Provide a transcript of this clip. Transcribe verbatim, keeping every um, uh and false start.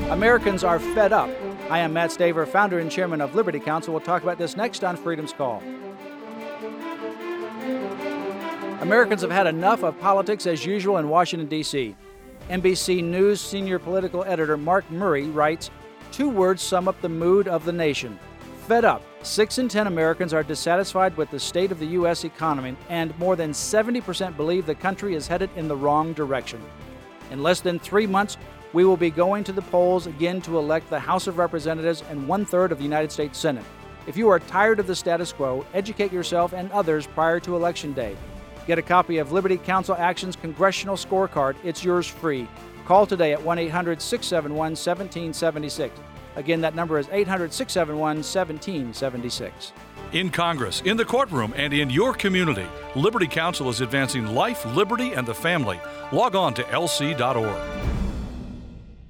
Americans are fed up. I am Matt Staver, founder and chairman of Liberty Counsel. We'll talk about this next on Freedom's Call. Americans have had enough of politics as usual in Washington, D C N B C News senior political editor Mark Murray writes, two words sum up the mood of the nation. Fed up. Six in ten Americans are dissatisfied with the state of the U S economy, and more than seventy percent believe the country is headed in the wrong direction. In less than three months, we will be going to the polls again to elect the House of Representatives and one-third of the United States Senate. If you are tired of the status quo, educate yourself and others prior to Election Day. Get a copy of Liberty Counsel Action's Congressional Scorecard. It's yours free. Call today at one eight hundred six seven one one seven seven six. Again, that number is eight hundred six seven one one seven seven six. In Congress, in the courtroom, and in your community, Liberty Counsel is advancing life, liberty, and the family. Log on to L C dot org.